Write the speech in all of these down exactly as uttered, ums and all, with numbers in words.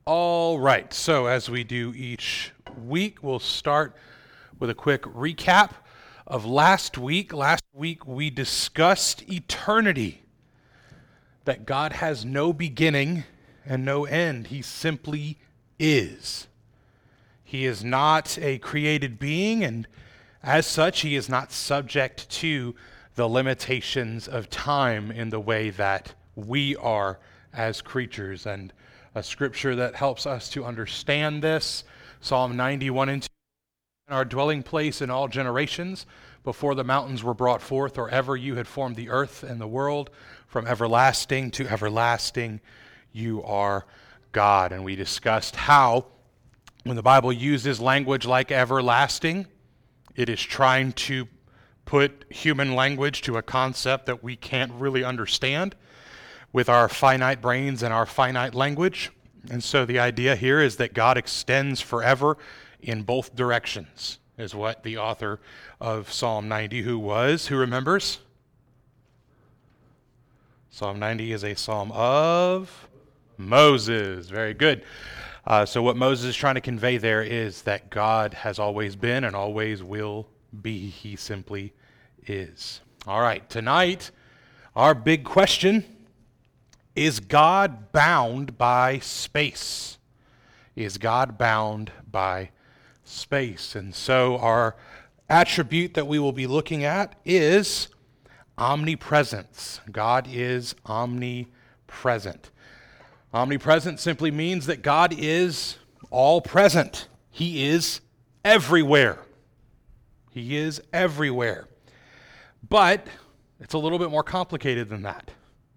All right, so as we do each week, we'll start with a quick recap of last week. Last week we discussed eternity, that God has no beginning and no end. He simply is. He is not a created being, and as such, he is not subject to the limitations of time in the way that we are as creatures. And a scripture that helps us to understand this, Psalm ninety-one and two, our dwelling place in all generations, before the mountains were brought forth, or ever you had formed the earth and the world, from everlasting to everlasting, you are God. And we discussed how, when the Bible uses language like everlasting, it is trying to put human language to a concept that we can't really understand with our finite brains and our finite language. And so the idea here is that God extends forever in both directions, is what the author of Psalm ninety, who was, who remembers? Psalm ninety is a psalm of Moses. Very good. Uh, so what Moses is trying to convey there is that God has always been and always will be. He simply is. All right, tonight, our big question: is God bound by space? Is God bound by space? And so our attribute that we will be looking at is omnipresence. God is omnipresent. Omnipresent simply means that God is all present. He is everywhere. He is everywhere. But it's a little bit more complicated than that.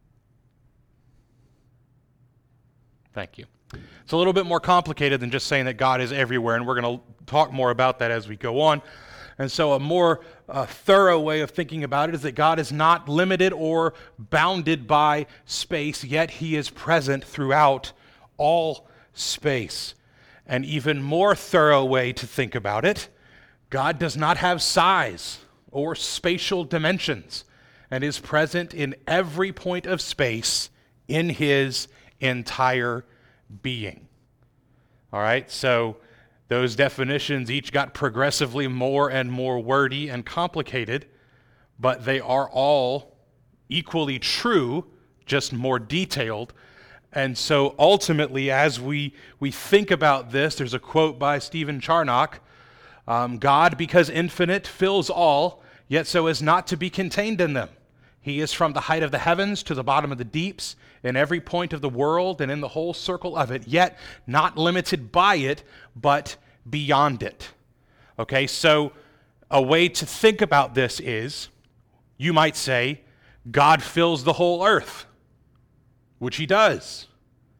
Thank you. It's a little bit more complicated than just saying that God is everywhere, and we're going to talk more about that as we go on. And so a more uh, thorough way of thinking about it is that God is not limited or bounded by space, yet he is present throughout all space. An even more thorough way to think about it: God does not have size or spatial dimensions and is present in every point of space in his entire being. All right, so those definitions each got progressively more and more wordy and complicated, but they are all equally true, just more detailed. And so ultimately, as we, we think about this, there's a quote by Stephen Charnock: um, God, because infinite, fills all, yet so as not to be contained in them. He is from the height of the heavens to the bottom of the deeps, in every point of the world and in the whole circle of it, yet not limited by it, but beyond it. Okay, so a way to think about this is, you might say, God fills the whole earth, which he does.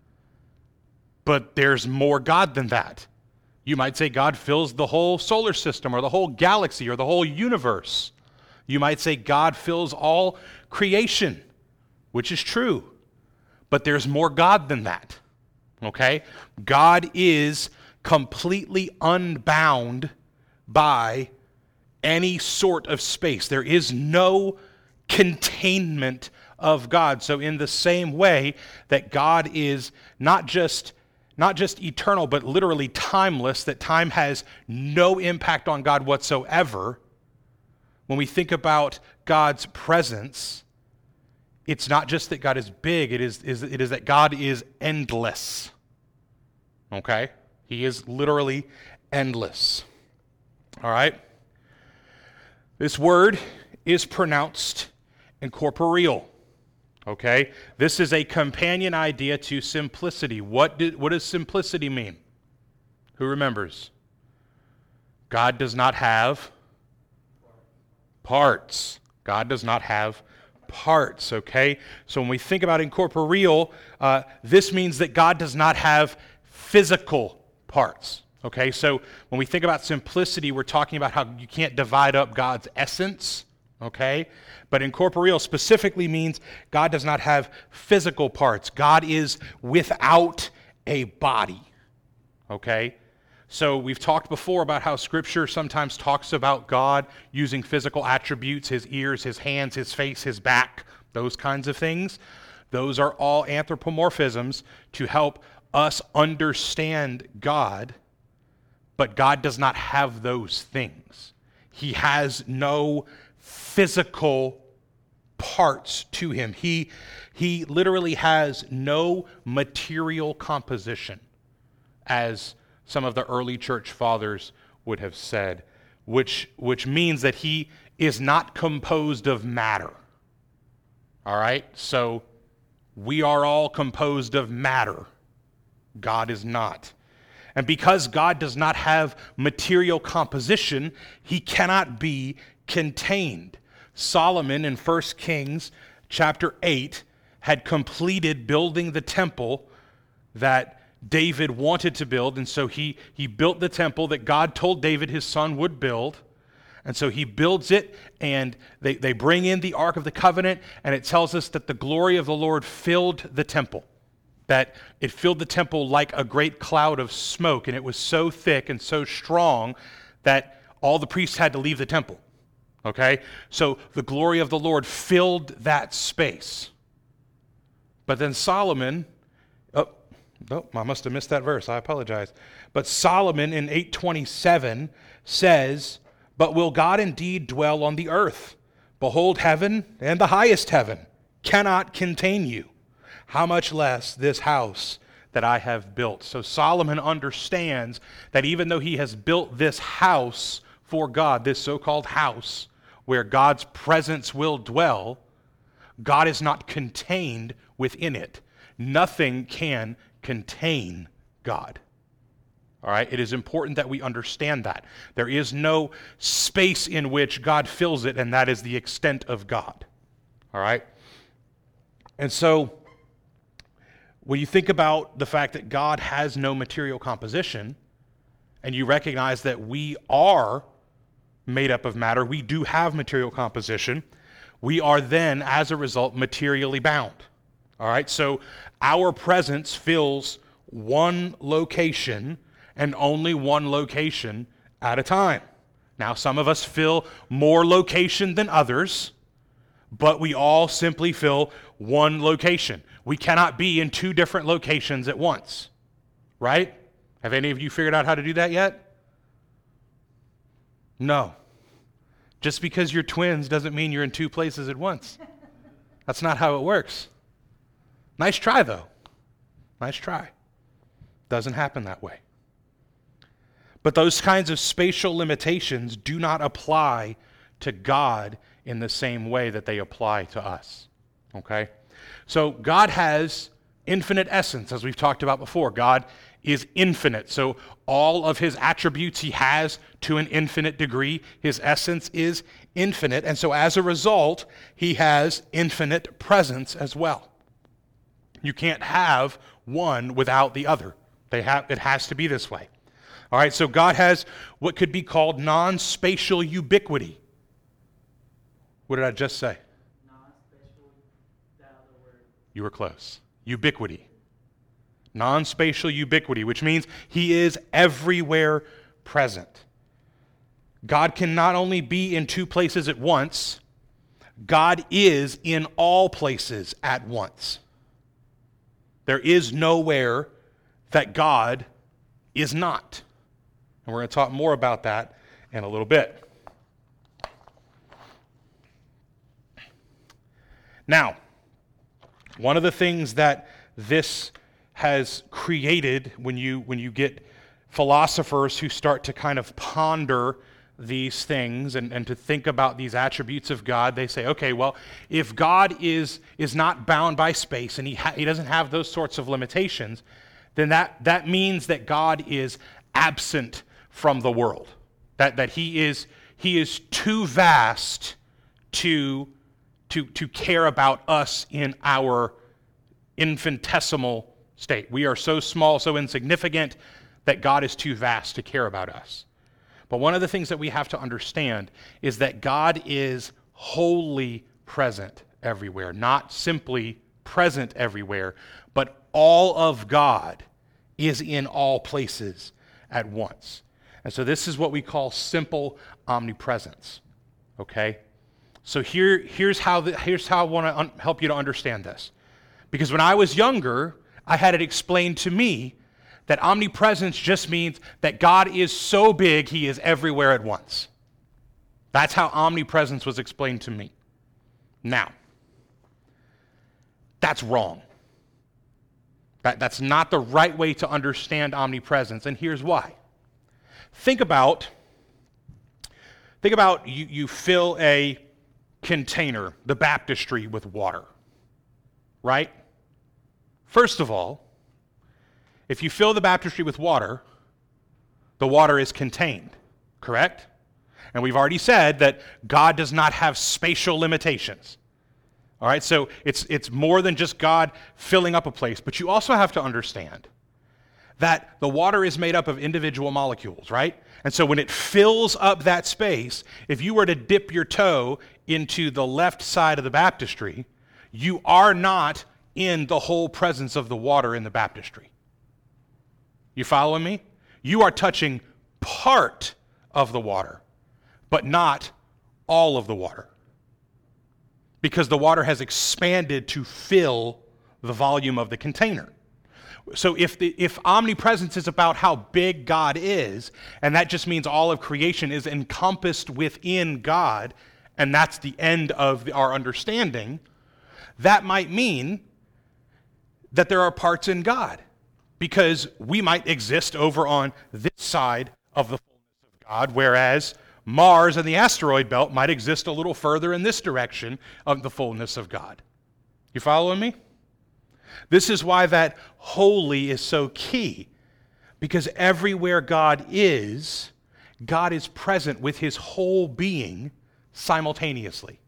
But there's more God than that. You might say God fills the whole solar system or the whole galaxy or the whole universe. You might say God fills all creation, which is true. But there's more God than that. Okay? God is completely unbound by any sort of space. There is no containment of God. So in the same way that God is not just not just eternal, but literally timeless, that time has no impact on God whatsoever, when we think about God's presence, it's not just that God is big, it is, is, it is that God is endless. Okay? He is literally endless. All right? This word is pronounced incorporeal. Okay? This is a companion idea to simplicity. What, did, what does simplicity mean? Who remembers? God does not have parts. God does not have parts, okay? So when we think about incorporeal, uh, this means that God does not have physical parts, okay? So when we think about simplicity, we're talking about how you can't divide up God's essence, okay? But incorporeal specifically means God does not have physical parts. God is without a body, okay? So we've talked before about how Scripture sometimes talks about God using physical attributes, his ears, his hands, his face, his back, those kinds of things. Those are all anthropomorphisms to help us understand God, but God does not have those things. He has no physical parts to him. He, he literally has no material composition, as some of the early church fathers would have said, which, which means that he is not composed of matter. All right? So we are all composed of matter. God is not. And because God does not have material composition, he cannot be contained. Solomon in First Kings chapter eight had completed building the temple that David wanted to build, and so he, he built the temple that God told David his son would build. And so he builds it, and they, they bring in the Ark of the Covenant, and it tells us that the glory of the Lord filled the temple, that it filled the temple like a great cloud of smoke, and it was so thick and so strong that all the priests had to leave the temple. Okay? So the glory of the Lord filled that space. But then Solomon, oh, oh, I must have missed that verse. I apologize. But Solomon in eight twenty-seven says, "But will God indeed dwell on the earth? Behold, heaven and the highest heaven cannot contain you. How much less this house that I have built?" So Solomon understands that even though he has built this house for God, this so-called house where God's presence will dwell, God is not contained within it. Nothing can contain God. All right? It is important that we understand that. There is no space in which God fills it, and that is the extent of God. All right? And so, when you think about the fact that God has no material composition, and you recognize that we are made up of matter, we do have material composition, we are then, as a result, materially bound. All right? So, our presence fills one location and only one location at a time. Now, some of us fill more location than others, but we all simply fill one location. We cannot be in two different locations at once, right? Have any of you figured out how to do that yet? No. Just because you're twins doesn't mean you're in two places at once. That's not how it works. Nice try, though. Nice try. Doesn't happen that way. But those kinds of spatial limitations do not apply to God in the same way that they apply to us. Okay? So God has infinite essence, as we've talked about before. God is infinite. So all of his attributes he has to an infinite degree. His essence is infinite. And so as a result, he has infinite presence as well. You can't have one without the other. They have, it has to be this way. All right, so God has what could be called non-spatial ubiquity. What did I just say? Non-spatial, that other word. You were close. Ubiquity. Non-spatial ubiquity, which means he is everywhere present. God can not only be in two places at once, God is in all places at once. There is nowhere that God is not. And we're going to talk more about that in a little bit. Now, one of the things that this has created when you when you get philosophers who start to kind of ponder these things and, and to think about these attributes of God, they say, okay, well, if God is is not bound by space and he ha- he doesn't have those sorts of limitations, then that, that means that God is absent from the world. That that he is he is too vast to to to care about us in our infinitesimal state. We are so small, so insignificant that God is too vast to care about us. But one of the things that we have to understand is that God is wholly present everywhere, not simply present everywhere, but all of God is in all places at once. And so this is what we call simple omnipresence, okay? So here, here's how the, here's how I want to un- help you to understand this. Because when I was younger, I had it explained to me that omnipresence just means that God is so big, he is everywhere at once. That's how omnipresence was explained to me. Now, that's wrong. That, that's not the right way to understand omnipresence, and here's why. Think about, think about you, you fill a container, the baptistry, with water, right? First of all, if you fill the baptistry with water, the water is contained, correct? And we've already said that God does not have spatial limitations. All right, so it's it's more than just God filling up a place, but you also have to understand that the water is made up of individual molecules, right? And so when it fills up that space, if you were to dip your toe into the left side of the baptistry, you are not in the whole presence of the water in the baptistry. You following me? You are touching part of the water, but not all of the water. Because the water has expanded to fill the volume of the container. So if the, if omnipresence is about how big God is, and that just means all of creation is encompassed within God, and that's the end of the, our understanding, that might mean that there are parts in God. Because we might exist over on this side of the fullness of God, whereas Mars and the asteroid belt might exist a little further in this direction of the fullness of God. You following me? This is why that holy is so key. Because everywhere God is, God is present with his whole being simultaneously.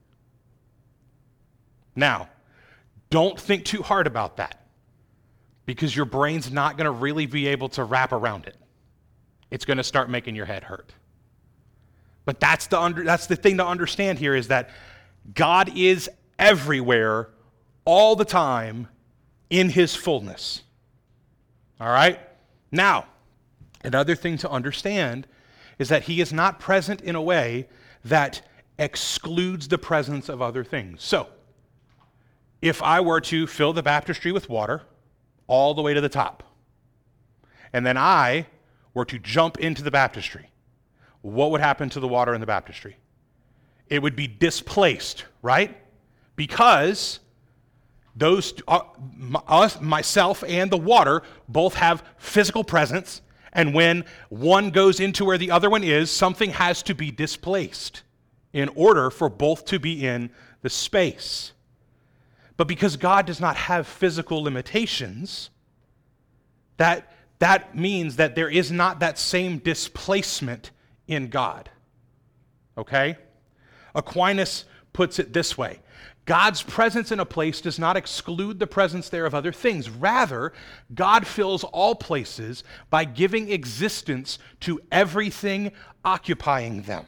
Now, don't think too hard about that. Because your brain's not going to really be able to wrap around it. It's going to start making your head hurt. But that's the under, that's the thing to understand here is that God is everywhere, all the time, in his fullness. All right? Now, another thing to understand is that he is not present in a way that excludes the presence of other things. So, if I were to fill the baptistry with water, all the way to the top, and then I were to jump into the baptistry, what would happen to the water in the baptistry? It would be displaced, right? Because those, uh, us, myself and the water both have physical presence, and when one goes into where the other one is, something has to be displaced in order for both to be in the space. But because God does not have physical limitations, that, that means that there is not that same displacement in God. Okay? Aquinas puts it this way. God's presence in a place does not exclude the presence there of other things. Rather, God fills all places by giving existence to everything occupying them.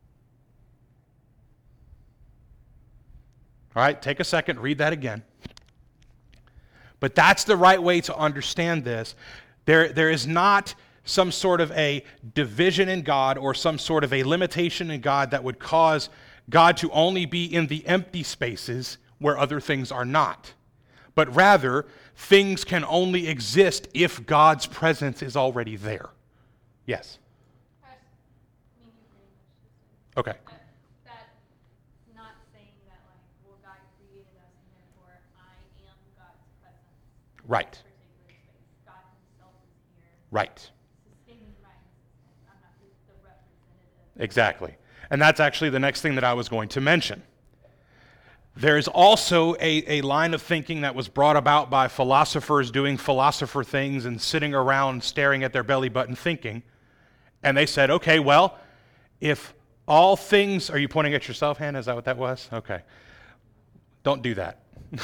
All right, take a second, read that again. But that's the right way to understand this. There, there is not some sort of a division in God or some sort of a limitation in God that would cause God to only be in the empty spaces where other things are not. But rather, things can only exist if God's presence is already there. Yes? I mean, you pretty much just said. Okay. That, that not saying that, like, well, God created us and therefore I am God's presence. in Right. this particular space. God himself is here. Right. Sustaining my existence. I'm not just the representative. Exactly. And that's actually the next thing that I was going to mention. There's also a, a line of thinking that was brought about by philosophers doing philosopher things and sitting around staring at their belly button thinking. And they said, okay, well, if all things, are you pointing at yourself, Hannah? Is that what that was? Okay. Don't do that.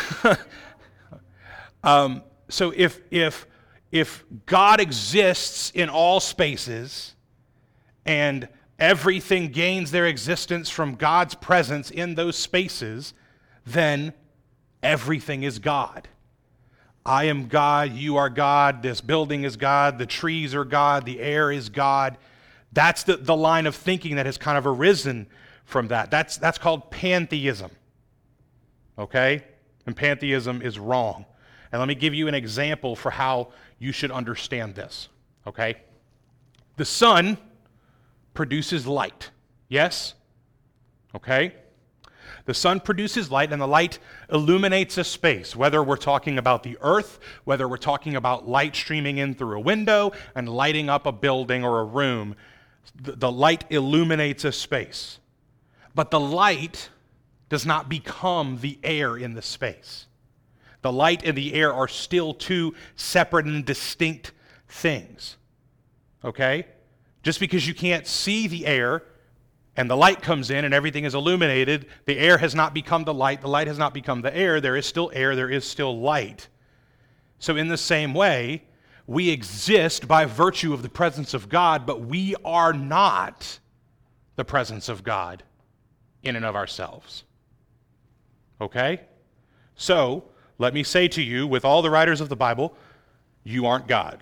um, so if, if, if God exists in all spaces and everything gains their existence from God's presence in those spaces, then everything is God. I am God, you are God, this building is God, the trees are God, the air is God. That's the, the line of thinking that has kind of arisen from that. That's, that's called pantheism. Okay? And pantheism is wrong. And let me give you an example for how you should understand this, okay? The sun produces light, yes? Okay? The sun produces light, and the light illuminates a space, whether we're talking about the earth, whether we're talking about light streaming in through a window and lighting up a building or a room. The, the light illuminates a space. But the light does not become the air in the space. The light and the air are still two separate and distinct things. Okay? Just because you can't see the air and the light comes in and everything is illuminated, the air has not become the light, the light has not become the air. There is still air, there is still light. So in the same way, we exist by virtue of the presence of God, but we are not the presence of God in and of ourselves. Okay? So, let me say to you, with all the writers of the Bible, you aren't God.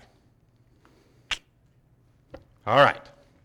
All right.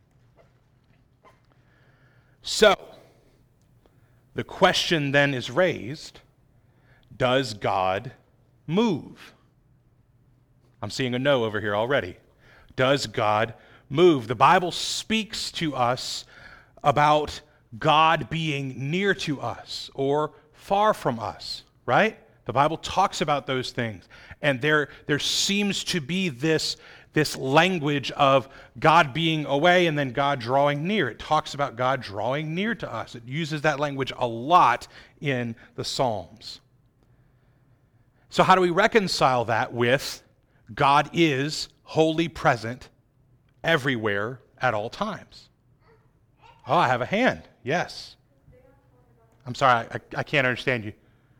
So, the question then is raised, does God move? I'm seeing a no over here already. Does God move? The Bible speaks to us about God being near to us or far from us, right? The Bible talks about those things. And there, there seems to be this, this language of God being away and then God drawing near. It talks about God drawing near to us. It uses that language a lot in the Psalms. So how do we reconcile that with God is wholly present everywhere at all times? Oh, I have a hand. Yes. I'm sorry, I, I can't understand you.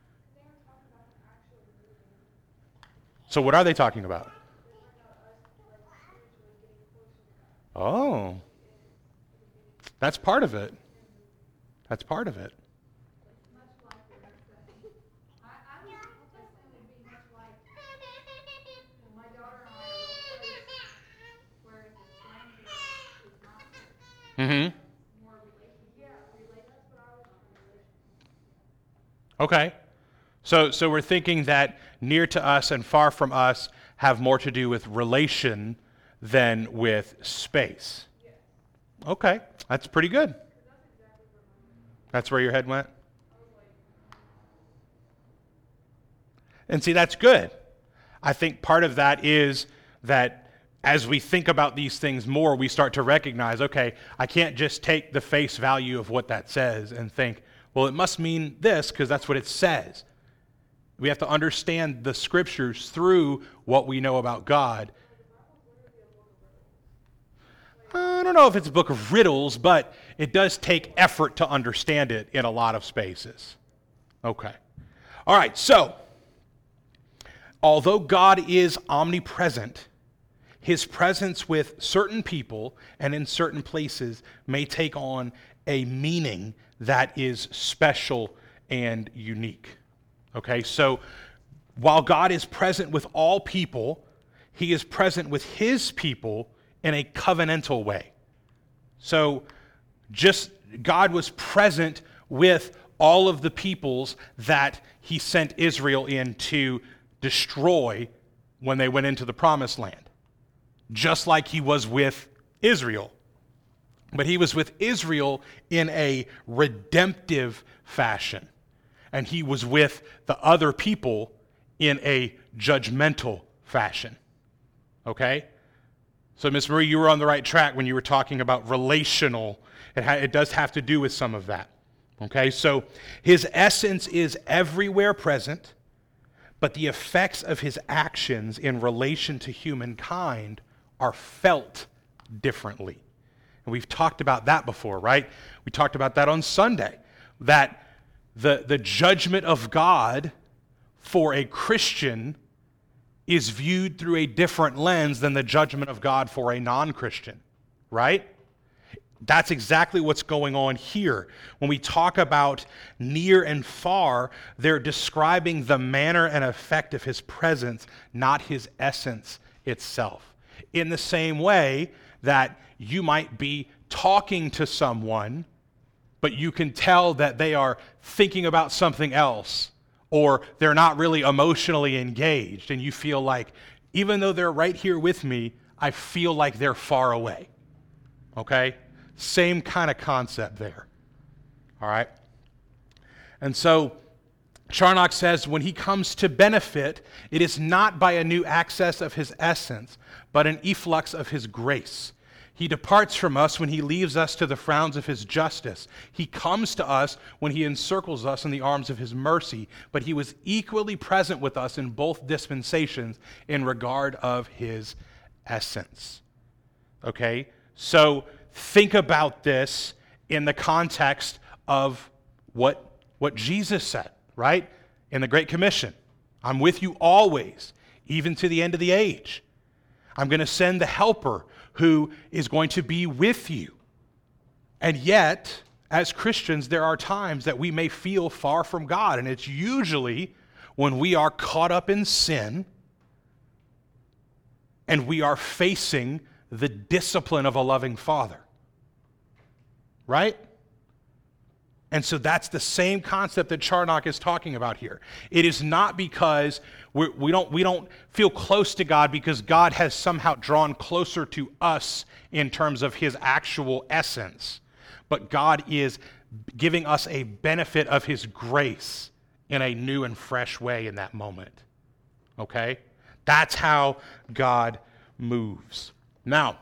So what are they talking about? Oh. That's part of it. That's part of it. Mm-hmm. Okay. So so we're thinking that near to us and far from us have more to do with relation than with space. Okay. That's pretty good. That's where your head went? And see, that's good. I think part of that is that as we think about these things more, we start to recognize, okay, I can't just take the face value of what that says and think, well, it must mean this because that's what it says. We have to understand the scriptures through what we know about God. I don't know if it's a book of riddles, but it does take effort to understand it in a lot of spaces. Okay. All right, so although God is omnipresent, his presence with certain people and in certain places may take on a meaning that is special and unique. Okay, so while God is present with all people, he is present with his people in a covenantal way. So just God was present with all of the peoples that he sent Israel in to destroy when they went into the promised land. Just like he was with Israel. But he was with Israel in a redemptive fashion. And he was with the other people in a judgmental fashion. Okay? So, Miss Marie, you were on the right track when you were talking about relational. It, ha- it does have to do with some of that. Okay? So, his essence is everywhere present, but the effects of his actions in relation to humankind are felt differently. And we've talked about that before, right? We talked about that on Sunday, that the, the judgment of God for a Christian is viewed through a different lens than the judgment of God for a non-Christian, right? That's exactly what's going on here. When we talk about near and far, they're describing the manner and effect of his presence, not his essence itself. In the same way that you might be talking to someone, but you can tell that they are thinking about something else, or they're not really emotionally engaged, and you feel like, even though they're right here with me, I feel like they're far away. Okay? Same kind of concept there. All right? And so, Charnock says, when he comes to benefit, it is not by a new access of his essence, but an efflux of his grace. He departs from us when he leaves us to the frowns of his justice. He comes to us when he encircles us in the arms of his mercy, but he was equally present with us in both dispensations in regard of his essence. Okay? So think about this in the context of what, what Jesus said, right? In the Great Commission. I'm with you always, even to the end of the age. I'm going to send the helper who is going to be with you. And yet, as Christians, there are times that we may feel far from God, and it's usually when we are caught up in sin and we are facing the discipline of a loving Father. Right? And so that's the same concept that Charnock is talking about here. It is not because we're, we don't, we don't feel close to God because God has somehow drawn closer to us in terms of his actual essence. But God is giving us a benefit of his grace in a new and fresh way in that moment. Okay? That's how God moves. Now,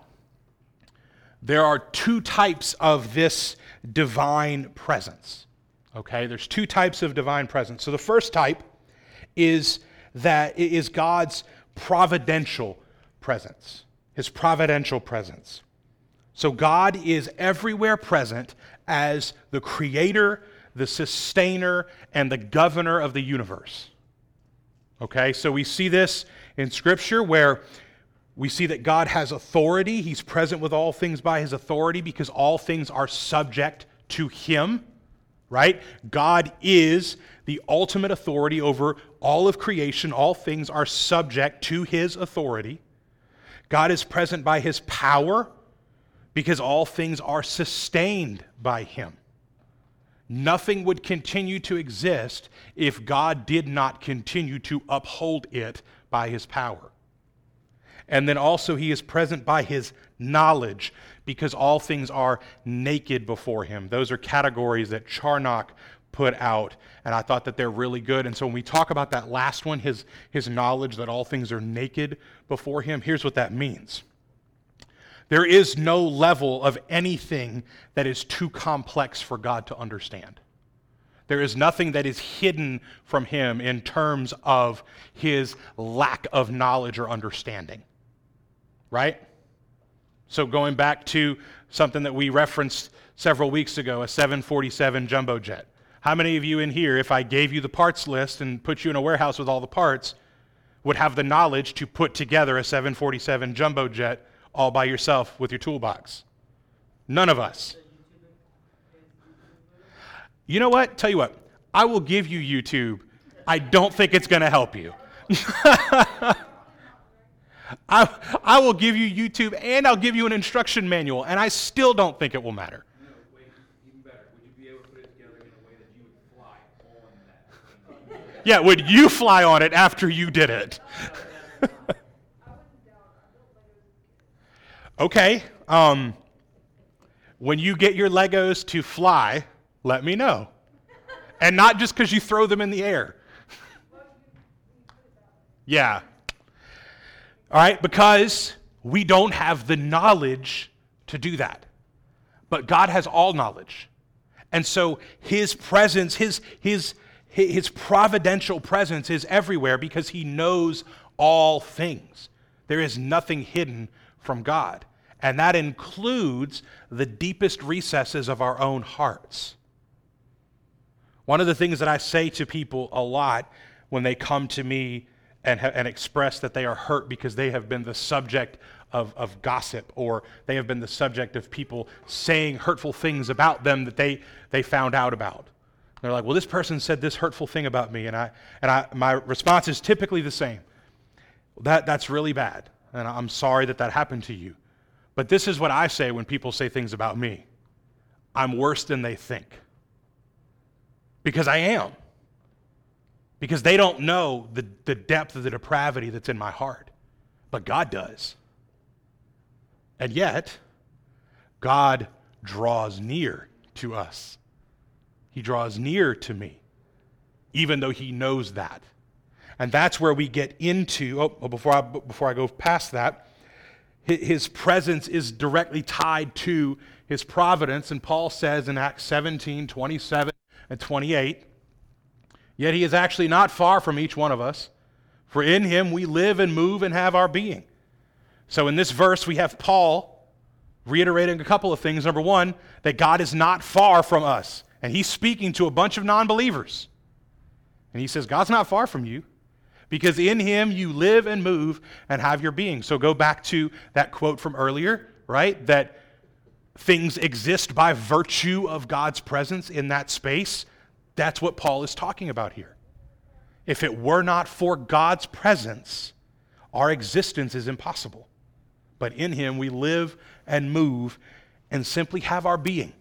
there are two types of this divine presence. Okay, there's two types of divine presence. So the first type is that it is God's providential presence, his providential presence. So God is everywhere present as the creator, the sustainer, and the governor of the universe. Okay, so we see this in Scripture where we see that God has authority. He's present with all things by his authority because all things are subject to him, right? God is the ultimate authority over all of creation. All things are subject to his authority. God is present by his power because all things are sustained by him. Nothing would continue to exist if God did not continue to uphold it by his power. And then also he is present by his knowledge because all things are naked before him. Those are categories that Charnock put out, and I thought that they're really good. And so when we talk about that last one, his, his knowledge that all things are naked before him, here's what that means. There is no level of anything that is too complex for God to understand. There is nothing that is hidden from him in terms of his lack of knowledge or understanding. Right? So going back to something that we referenced several weeks ago, a seven forty-seven jumbo jet. How many of you in here, if I gave you the parts list and put you in a warehouse with all the parts, would have the knowledge to put together a seven forty-seven jumbo jet all by yourself with your toolbox? None of us. You know what? Tell you what. I will give you YouTube. I don't think it's going to help you. I, I will give you YouTube and I'll give you an instruction manual, and I still don't think it will matter. No, wait, even better. Would you be able to put it together in a way that you would fly on that? Yeah, would you fly on it after you did it? Okay. Um, when you get your Legos to fly, let me know. And not just because you throw them in the air. Yeah. All right, because we don't have the knowledge to do that. But God has all knowledge. And so his presence, his, his, his providential presence is everywhere because he knows all things. There is nothing hidden from God. And that includes the deepest recesses of our own hearts. One of the things that I say to people a lot when they come to me and, ha- and express that they are hurt because they have been the subject of, of gossip, or they have been the subject of people saying hurtful things about them that they, they found out about. They're like, well, this person said this hurtful thing about me, and I and I my response is typically the same. That that's really bad, and I'm sorry that that happened to you. But this is what I say when people say things about me. I'm worse than they think. Because I am. because they don't know the, the depth of the depravity that's in my heart. But God does. And yet, God draws near to us. He draws near to me, even though he knows that. And that's where we get into, oh, before I, before I go past that, his presence is directly tied to his providence. And Paul says in Acts seventeen, twenty-seven and twenty-eight, yet he is actually not far from each one of us, for in him we live and move and have our being. So in this verse, we have Paul reiterating a couple of things. Number one, that God is not far from us. And he's speaking to a bunch of non-believers. And he says, God's not far from you, because in him you live and move and have your being. So go back to that quote from earlier, right? That things exist by virtue of God's presence in that space. That's what Paul is talking about here. If it were not for God's presence, our existence is impossible. But in him we live and move and simply have our being.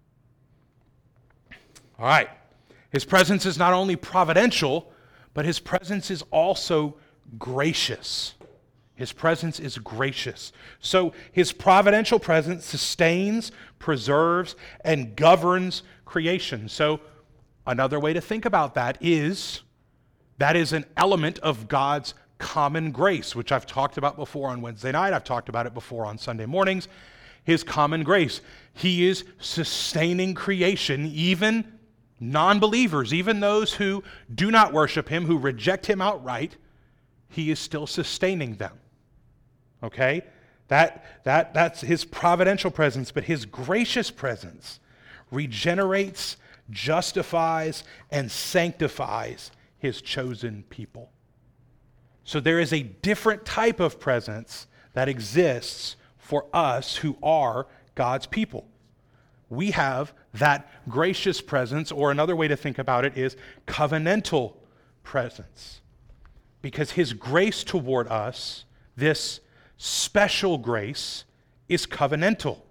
All right. His presence is not only providential, but his presence is also gracious. His presence is gracious. So his providential presence sustains, preserves, and governs creation. So another way to think about that is that is an element of God's common grace, which I've talked about before on Wednesday night. I've talked about it before on Sunday mornings. His common grace. He is sustaining creation, even non-believers, even those who do not worship him, who reject him outright. He is still sustaining them. Okay? That, that, that's his providential presence, but his gracious presence regenerates, justifies, and sanctifies his chosen people. So there is a different type of presence that exists for us who are God's people. We have that gracious presence, or another way to think about it is covenantal presence. Because his grace toward us, this special grace, is covenantal.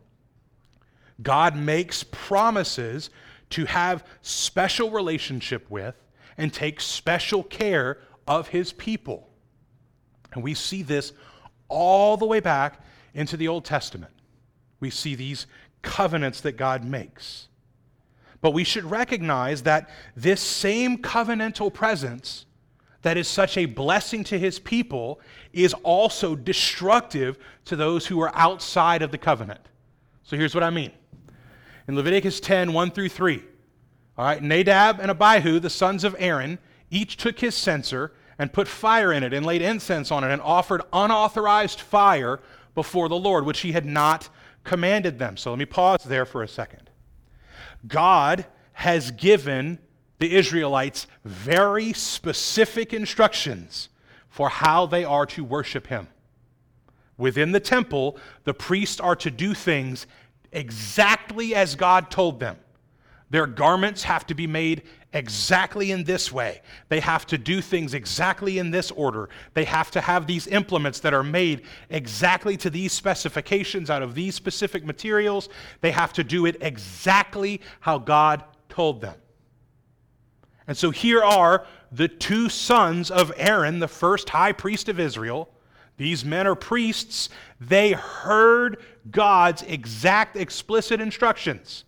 God makes promises to have special relationship with and take special care of his people. And we see this all the way back into the Old Testament. We see these covenants that God makes. But we should recognize that this same covenantal presence that is such a blessing to his people is also destructive to those who are outside of the covenant. So here's what I mean. In Leviticus ten, one through three, all right, Nadab and Abihu, the sons of Aaron, each took his censer and put fire in it and laid incense on it and offered unauthorized fire before the Lord, which he had not commanded them. So let me pause there for a second. God has given the Israelites very specific instructions for how they are to worship him. Within the temple, the priests are to do things exactly as God told them. Their garments have to be made exactly in this way. They have to do things exactly in this order. They have to have these implements that are made exactly to these specifications out of these specific materials. They have to do it exactly how God told them. And so here are the two sons of Aaron, the first high priest of Israel. These men are priests. They heard God's exact explicit instructions.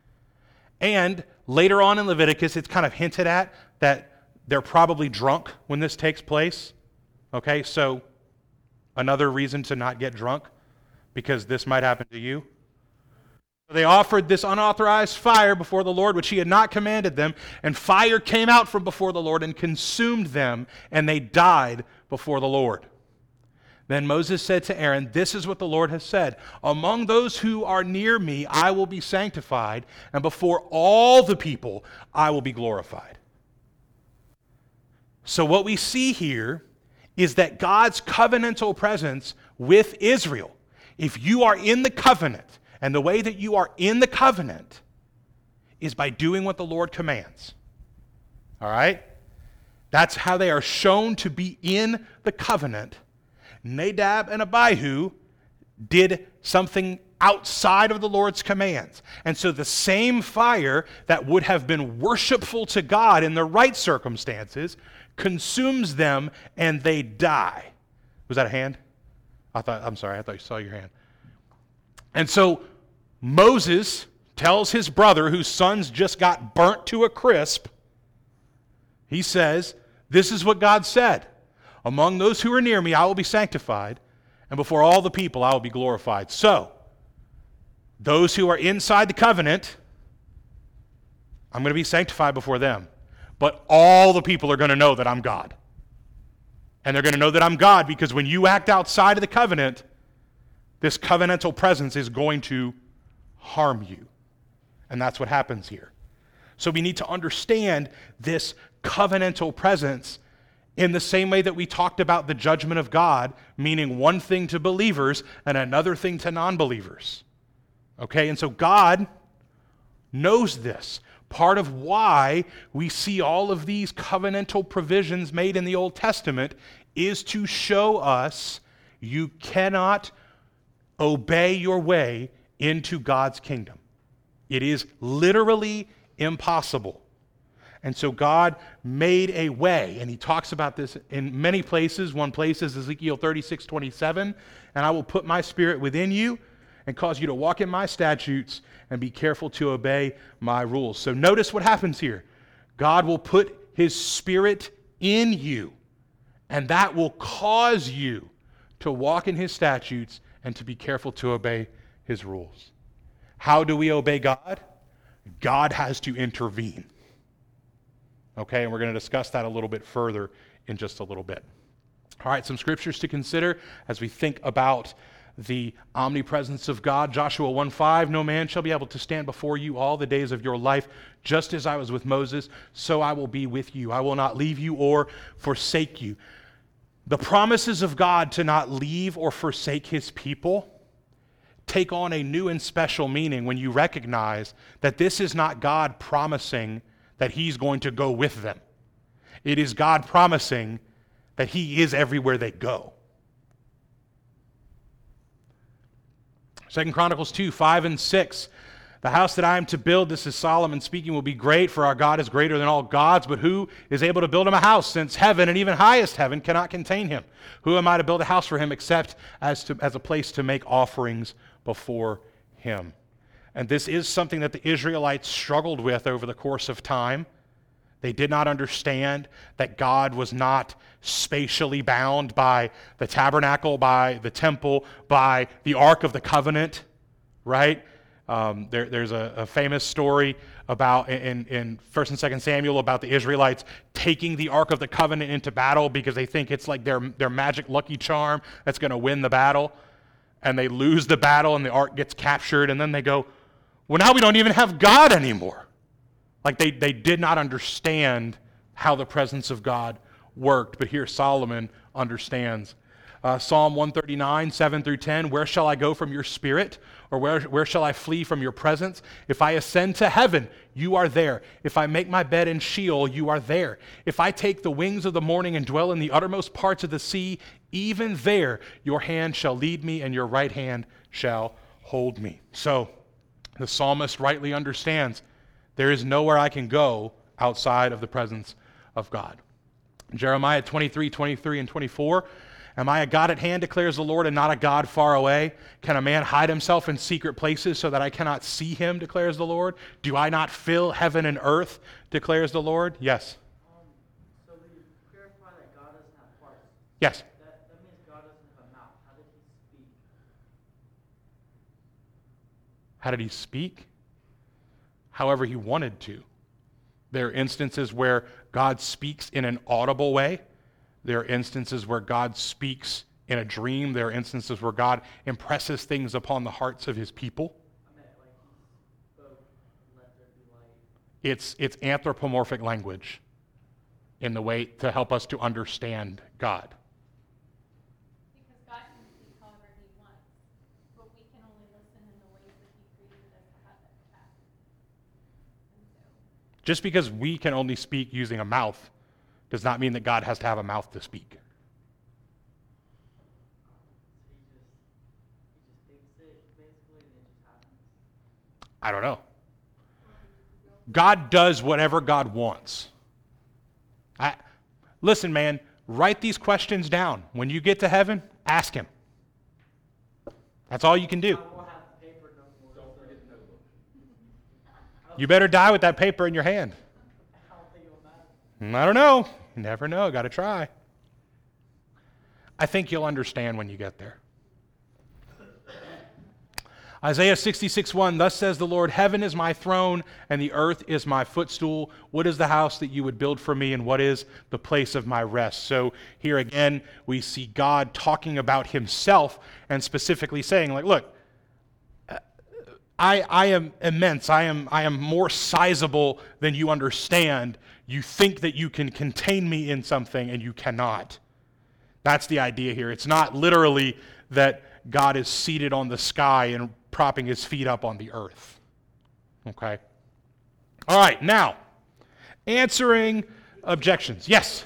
And later on in Leviticus, it's kind of hinted at that they're probably drunk when this takes place. Okay, so another reason to not get drunk, because this might happen to you. They offered this unauthorized fire before the Lord, which he had not commanded them, and fire came out from before the Lord and consumed them, and they died before the Lord. Then Moses said to Aaron, "This is what the Lord has said. Among those who are near me, I will be sanctified, and before all the people, I will be glorified." So what we see here is that God's covenantal presence with Israel, if you are in the covenant, and the way that you are in the covenant is by doing what the Lord commands. All right? That's how they are shown to be in the covenant. Nadab and Abihu did something outside of the Lord's commands. And so the same fire that would have been worshipful to God in the right circumstances consumes them and they die. Was that a hand? I thought, I'm sorry, I thought you saw your hand. And so Moses tells his brother, whose sons just got burnt to a crisp, he says, this is what God said. Among those who are near me, I will be sanctified, and before all the people, I will be glorified. So, those who are inside the covenant, I'm going to be sanctified before them. But all the people are going to know that I'm God. And they're going to know that I'm God because when you act outside of the covenant, this covenantal presence is going to harm you. And that's what happens here. So we need to understand this covenantal presence in the same way that we talked about the judgment of God, meaning one thing to believers and another thing to non-believers. Okay, and so God knows this. Part of why we see all of these covenantal provisions made in the Old Testament is to show us you cannot obey your way into God's kingdom. It is literally impossible. And so God made a way, and he talks about this in many places. One place is Ezekiel thirty-six twenty-seven, and I will put my spirit within you and cause you to walk in my statutes and be careful to obey my rules. So notice what happens here. God will put his spirit in you, and that will cause you to walk in his statutes and to be careful to obey his rules. How do we obey God? God has to intervene. Okay, and we're going to discuss that a little bit further in just a little bit. All right, some scriptures to consider as we think about the omnipresence of God. Joshua one five, no man shall be able to stand before you all the days of your life. Just as I was with Moses, so I will be with you. I will not leave you or forsake you. The promises of God to not leave or forsake his people take on a new and special meaning when you recognize that this is not God promising that he's going to go with them. It is God promising that he is everywhere they go. Second Chronicles two, five and six. The house that I am to build, this is Solomon speaking, will be great, for our God is greater than all gods. But who is able to build him a house, since heaven and even highest heaven cannot contain him? Who am I to build a house for him except as, to, as a place to make offerings before him? And this is something that the Israelites struggled with over the course of time. They did not understand that God was not spatially bound by the tabernacle, by the temple, by the Ark of the Covenant, right? Um, there, there's a, a famous story about in, in First and Second Samuel about the Israelites taking the Ark of the Covenant into battle because they think it's like their, their magic lucky charm that's going to win the battle. And they lose the battle and the Ark gets captured, and then they go, well, now we don't even have God anymore. Like they, they did not understand how the presence of God worked, but here Solomon understands. Uh, Psalm one thirty-nine, seven through ten, where shall I go from your spirit? Or where, where shall I flee from your presence? If I ascend to heaven, you are there. If I make my bed in Sheol, you are there. If I take the wings of the morning and dwell in the uttermost parts of the sea, even there your hand shall lead me and your right hand shall hold me. So the psalmist rightly understands there is nowhere I can go outside of the presence of God. Jeremiah twenty-three, twenty-three, and twenty-four. Am I a God at hand, declares the Lord, and not a God far away? Can a man hide himself in secret places so that I cannot see him, declares the Lord? Do I not fill heaven and earth, declares the Lord? Yes. Um, so we clarify that God doesn't have parts. Yes. That, that means God doesn't have a mouth. How did he speak? How did he speak? However he wanted to. There are instances where God speaks in an audible way. There are instances where God speaks in a dream. There are instances where God impresses things upon the hearts of his people. I meant like he spoke, let there be light. It's, it's anthropomorphic language in the way to help us to understand God. Because God can speak however he wants, but we can only listen in the ways that he created us to have that capacity. And so, Just because we can only speak using a mouth does not mean that God has to have a mouth to speak. So he just, he just thinks it basically and it just happens? I don't know. God does whatever God wants. I, listen, man, write these questions down. When you get to heaven, ask him. That's all you can do. I won't have the paper no more. Don't forget the notebook. You better die with that paper in your hand. I don't think it'll matter. I don't know. You never know. Got to try. I think you'll understand when you get there. Isaiah sixty-six one, thus says the Lord, heaven is my throne and the earth is my footstool. What is the house that you would build for me and what is the place of my rest? So here again, we see God talking about himself and specifically saying, like, look, I, I am immense. I am, I am more sizable than you understand. You think that you can contain me in something and you cannot. That's the idea here. It's not literally that God is seated on the sky and propping his feet up on the earth. Okay? All right, now, answering objections. Yes?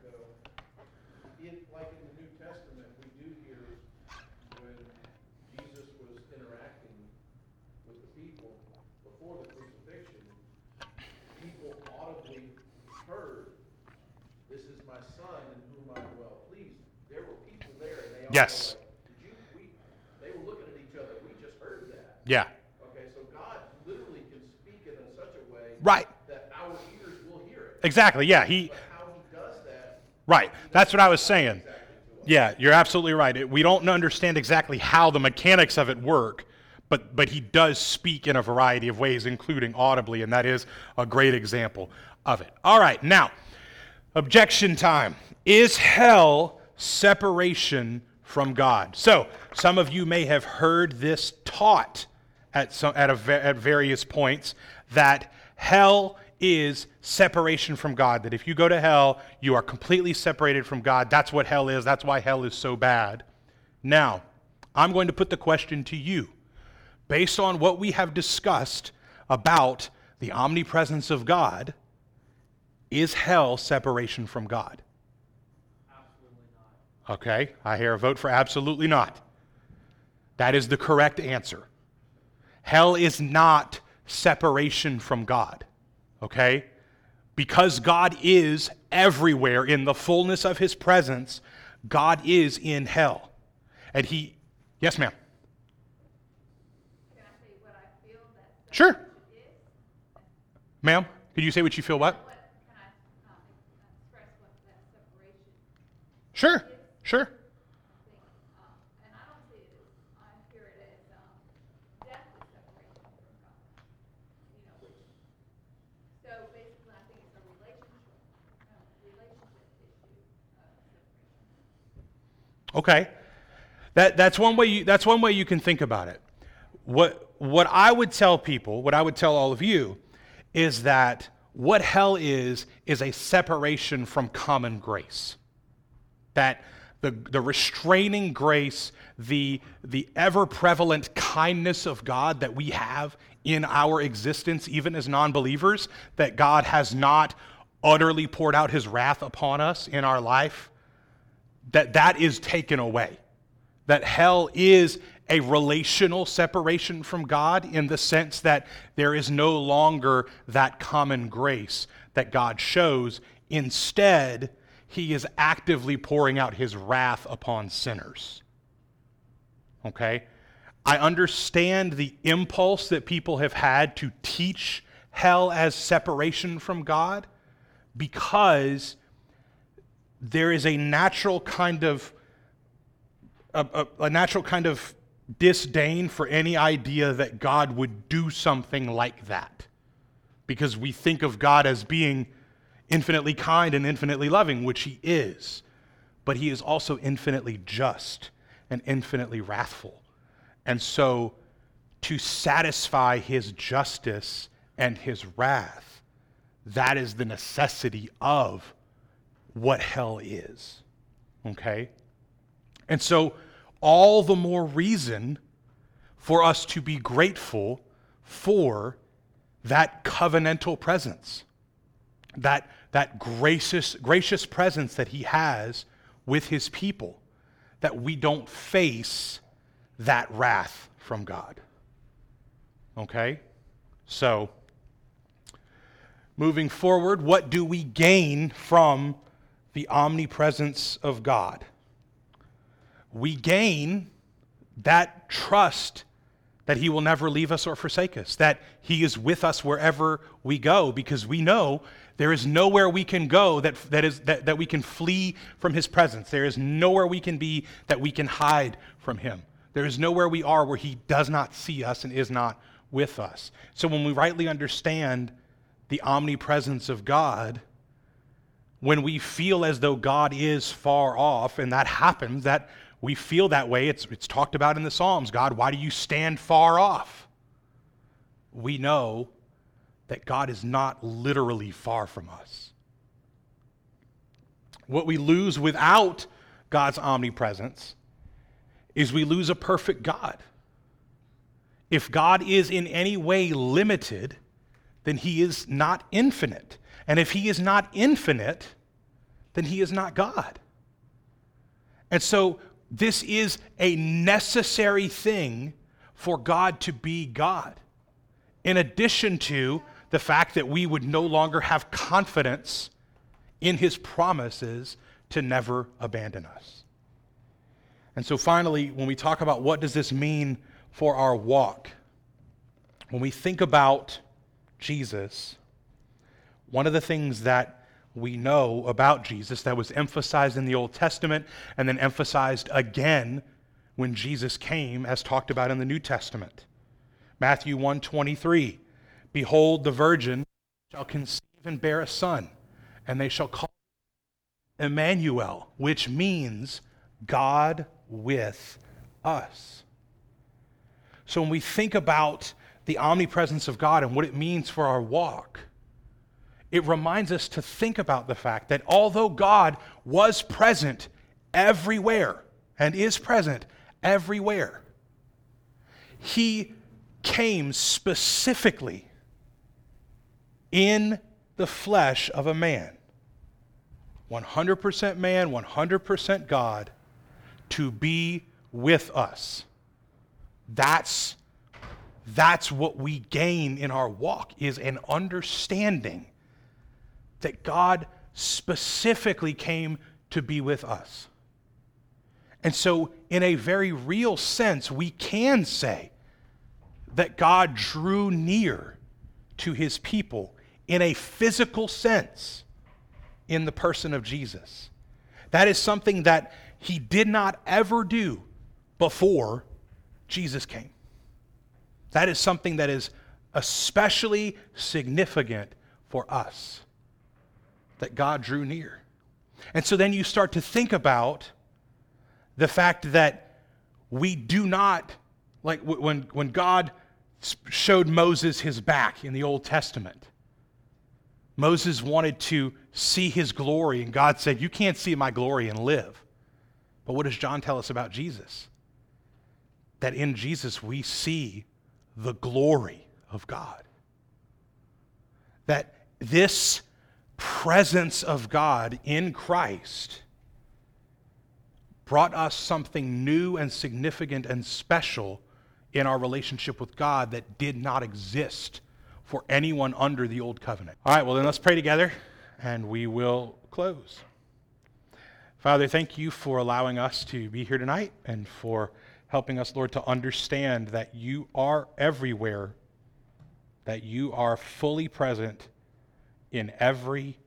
In, like in the New Testament, we do hear when Jesus was interacting with the people before the crucifixion, people audibly heard, "This is my son in whom I am well pleased." There were people there, and they all Yes. were like, "Did you?" We, they were looking at each other. We just heard that. Yeah. Okay, so God literally can speak it in such a way Right. that our ears will hear it. Exactly. Yeah. He. But how he does that, Right. That's what I was saying. exactly to us. Yeah, you're absolutely right. It- We don't understand exactly how the mechanics of it work, but but he does speak in a variety of ways, including audibly, and that is a great example of it. All right, now, objection time. Is hell separation from God? So, some of you may have heard this taught at some at, a, va- at various points that hell is separation from God, that if you go to hell, you are completely separated from God. That's what hell is. That's why hell is so bad. Now, I'm going to put the question to you. Based on what we have discussed about the omnipresence of God, is hell separation from God? Absolutely not. Okay, I hear a vote for absolutely not. That is the correct answer. Hell is not separation from God. Okay? Because God is everywhere in the fullness of his presence, God is in hell. And he, yes, ma'am. Can I say what I feel that Sure. separation is? Ma'am, could you say what you feel what? What, can I um, express what that separation Sure, sure. thing, um, and I don't see it as, I hear it as, um, death is separation from God. You know, which, so basically I think it's a relationship, uh, relationship issue of separation. Okay. That, that's one way you, that's one way you can think about it. What, what I would tell people, what I would tell all of you, is that what hell is, is a separation from common grace. That the, the restraining grace, the, the ever-prevalent kindness of God that we have in our existence, even as non-believers, that God has not utterly poured out his wrath upon us in our life, that that is taken away. That hell is a relational separation from God in the sense that there is no longer that common grace that God shows. Instead, he is actively pouring out his wrath upon sinners. Okay? I understand the impulse that people have had to teach hell as separation from God because there is a natural kind of A, a, a natural kind of disdain for any idea that God would do something like that. Because we think of God as being infinitely kind and infinitely loving, which he is. But he is also infinitely just and infinitely wrathful. And so to satisfy his justice and his wrath, that is the necessity of what hell is. Okay? And so all the more reason for us to be grateful for that covenantal presence, that, that gracious, gracious presence that he has with his people, that we don't face that wrath from God. Okay? So, moving forward, what do we gain from the omnipresence of God? We gain that trust that he will never leave us or forsake us, that he is with us wherever we go, because we know there is nowhere we can go that, that, is, that, that we can flee from his presence. There is nowhere we can be that we can hide from him. There is nowhere we are where he does not see us and is not with us. So when we rightly understand the omnipresence of God, when we feel as though God is far off, and that happens, that we feel that way, it's, it's talked about in the Psalms, God, why do you stand far off? We know that God is not literally far from us. What we lose without God's omnipresence is we lose a perfect God. If God is in any way limited, then he is not infinite. And if he is not infinite, then he is not God. And so this is a necessary thing for God to be God. In addition to the fact that we would no longer have confidence in his promises to never abandon us. And so finally, when we talk about what does this mean for our walk, when we think about Jesus, one of the things that we know about Jesus that was emphasized in the Old Testament and then emphasized again when Jesus came, as talked about in the New Testament. Matthew one twenty-three, behold, the virgin shall conceive and bear a son, and they shall call him Emmanuel, which means God with us. So when we think about the omnipresence of God and what it means for our walk, it reminds us to think about the fact that although God was present everywhere and is present everywhere, he came specifically in the flesh of a man, one hundred percent man, one hundred percent God, to be with us. That's, that's what we gain in our walk, is an understanding that God specifically came to be with us. And so, in a very real sense, we can say that God drew near to his people in a physical sense in the person of Jesus. That is something that he did not ever do before Jesus came. That is something that is especially significant for us, that God drew near. And so then you start to think about the fact that we do not, like when, when God showed Moses his back in the Old Testament, Moses wanted to see his glory, and God said, you can't see my glory and live. But what does John tell us about Jesus? That in Jesus we see the glory of God. That this presence of God in Christ brought us something new and significant and special in our relationship with God that did not exist for anyone under the old covenant. All right, well then let's pray together and we will close. Father, thank you for allowing us to be here tonight and for helping us, Lord, to understand that you are everywhere, that you are fully present in every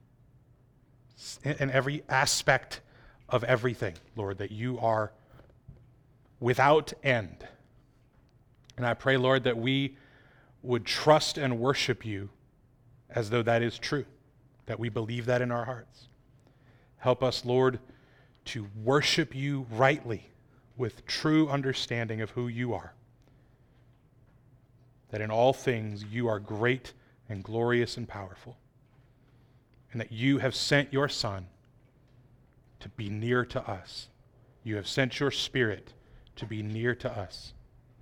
in every aspect of everything, Lord, that you are without end. And I pray, Lord, that we would trust and worship you as though that is true, that we believe that in our hearts. Help us, Lord, to worship you rightly with true understanding of who you are. That in all things you are great and glorious and powerful. And that you have sent your Son to be near to us. You have sent your Spirit to be near to us.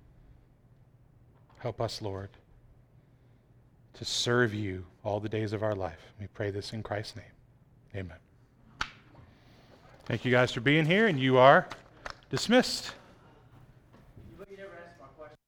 Help us, Lord, to serve you all the days of our life. We pray this in Christ's name. Amen. Thank you guys for being here, and you are dismissed. You never asked my question